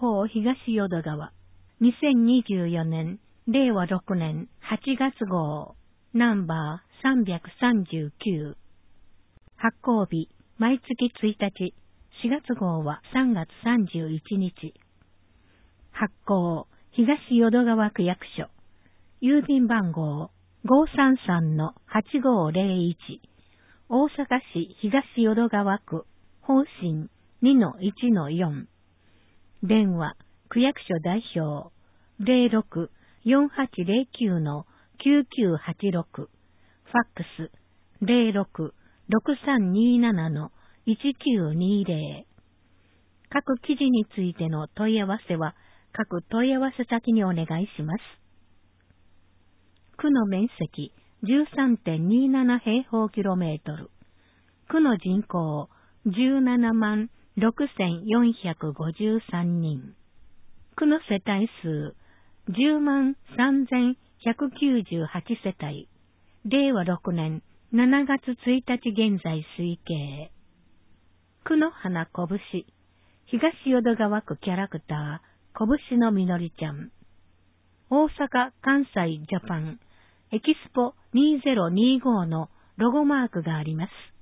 報東淀川。2024年、令和6年8月号。ナンバー339。発行日、毎月1日。4月号は3月31日。発行、東淀川区役所。郵便番号533-8501。大阪市東淀川区、方針 2-1-4。電話、区役所代表、06-4809-9986。ファックス、06-6327-1920。各記事についての問い合わせは、各問い合わせ先にお願いします。区の面積 13.27 平方キロメートル。区の人口176,453人。区の世帯数103,198世帯。令和6年7月1日現在推計。区の花こぶし。東淀川区キャラクター、こぶしのみのりちゃん。大阪・関西・ジャパン、エキスポ2025のロゴマークがあります。